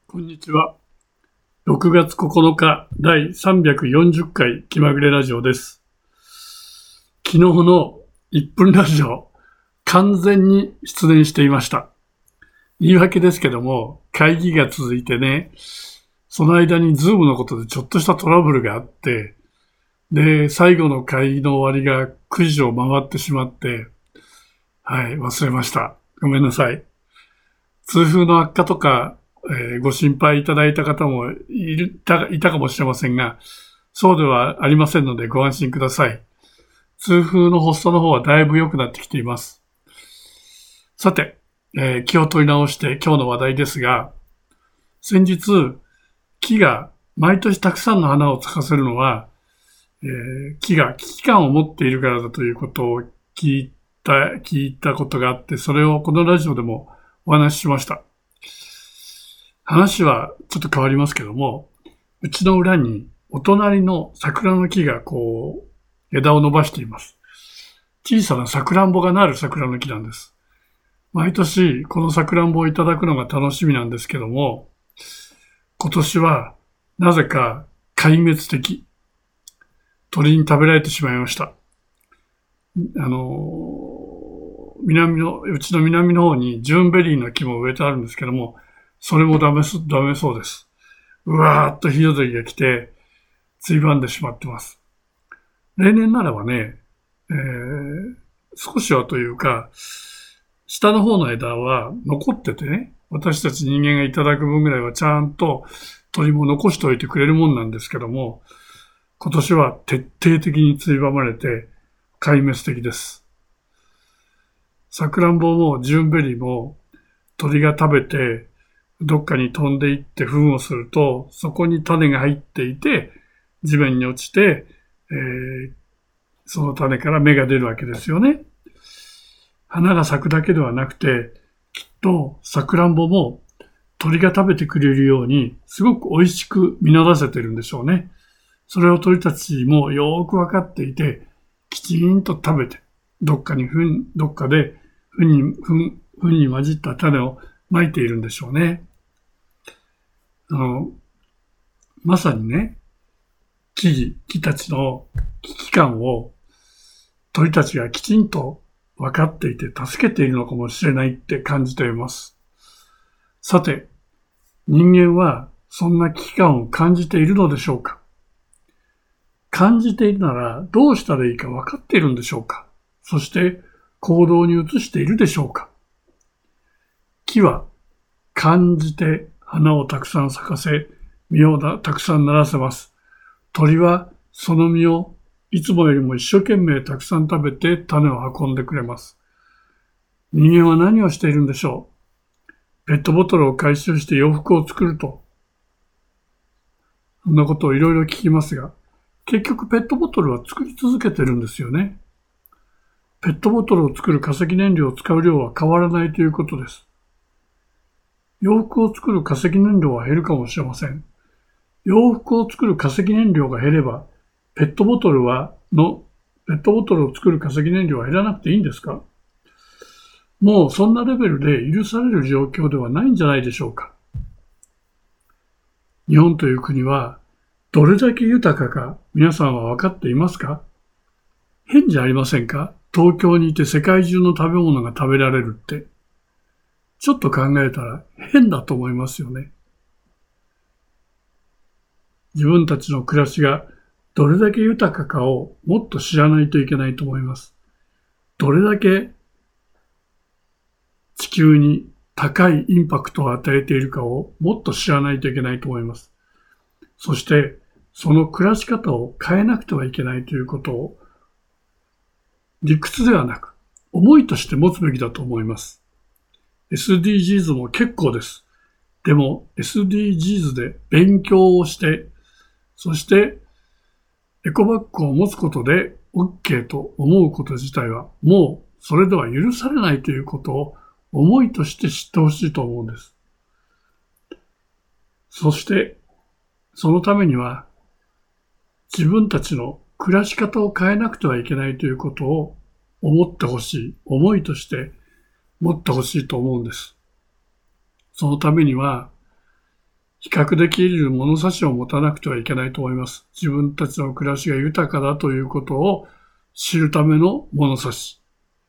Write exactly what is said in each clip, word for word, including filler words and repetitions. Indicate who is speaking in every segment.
Speaker 1: こんにちは。ろくがつここのかだいさんびゃくよんじゅっかい気まぐれラジオです。昨日のいっぷんラジオ、完全に失念していました。言い訳ですけども、会議が続いてね、その間にズームのことでちょっとしたトラブルがあって、で、最後の会議の終わりがくじを回ってしまって、はい、忘れました。ごめんなさい。痛風の悪化とか、えー、ご心配いただいた方もいた、いたかもしれませんが、そうではありませんのでご安心ください。痛風の発作の方はだいぶ良くなってきています。さて、えー、気を取り直して今日の話題ですが、先日、木が毎年たくさんの花を咲かせるのは、えー、木が危機感を持っているからだということを聞いた、聞いたことがあって、それをこのラジオでもお話ししました。話はちょっと変わりますけども、うちの裏にお隣の桜の木がこう枝を伸ばしています。小さなさくらんぼがなる桜の木なんです。毎年このさくらんぼをいただくのが楽しみなんですけども、今年はなぜか壊滅的。鳥に食べられてしまいました。あの、南の、うちの南の方にジューンベリーの木も植えてあるんですけども、それもダメ、ダメそうです。うわーっとヒヨドリが来て、ついばんでしまってます。例年ならばね、えー、少しはというか、下の方の枝は残っててね、私たち人間がいただく分ぐらいはちゃんと鳥も残しておいてくれるもんなんですけども、今年は徹底的についばまれて壊滅的です。さくらんぼもジューンベリーも鳥が食べて、どっかに飛んでいって糞をすると、そこに種が入っていて、地面に落ちて、えー、その種から芽が出るわけですよね。花が咲くだけではなくて、きっとさくらんぼも鳥が食べてくれるように、すごく美味しく実らせてるんでしょうね。それを鳥たちもよーくわかっていて、きちんと食べて、どっかに糞、どっかで糞に、糞、糞に混じった種をまいているんでしょうね。あの、まさにね、木々、木たちの危機感を鳥たちがきちんと分かっていて助けているのかもしれないって感じています。さて、人間はそんな危機感を感じているのでしょうか？感じているならどうしたらいいか分かっているんでしょうか？そして行動に移しているでしょうか？木は感じて花をたくさん咲かせ、実をたくさんならせます。鳥はその実をいつもよりも一生懸命たくさん食べて種を運んでくれます。人間は何をしているんでしょう？ペットボトルを回収して洋服を作ると。そんなことをいろいろ聞きますが、結局ペットボトルは作り続けてるんですよね。ペットボトルを作る化石燃料を使う量は変わらないということです。洋服を作る化石燃料は減るかもしれません。洋服を作る化石燃料が減れば、ペットボトルはの、ペットボトルを作る化石燃料は減らなくていいんですか？もうそんなレベルで許される状況ではないんじゃないでしょうか。日本という国はどれだけ豊かか皆さんは分かっていますか？変じゃありませんか？東京にいて世界中の食べ物が食べられるって。ちょっと考えたら変だと思いますよね。自分たちの暮らしがどれだけ豊かかをもっと知らないといけないと思います。どれだけ地球に高いインパクトを与えているかをもっと知らないといけないと思います。そしてその暮らし方を変えなくてはいけないということを理屈ではなく思いとして持つべきだと思います。エスディージーズ も結構です。でも エスディージーズ で勉強をして、そしてエコバッグを持つことで OK と思うこと自体はもうそれでは許されないということを思いとして知ってほしいと思うんです。そしてそのためには自分たちの暮らし方を変えなくてはいけないということを思ってほしい、思いとして持ってほしいと思うんです。そのためには比較できる物差しを持たなくてはいけないと思います。自分たちの暮らしが豊かだということを知るための物差し。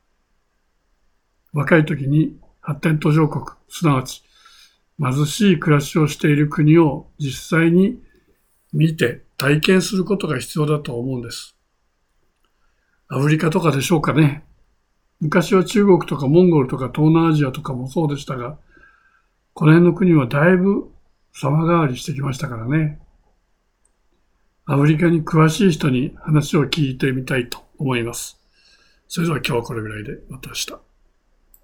Speaker 1: 若い時に発展途上国、すなわち貧しい暮らしをしている国を実際に見て体験することが必要だと思うんです。アフリカとかでしょうかね。昔は中国とかモンゴルとか東南アジアとかもそうでしたが、この辺の国はだいぶ様変わりしてきましたからね。アフリカに詳しい人に話を聞いてみたいと思います。それでは今日はこれぐらいで、また明日。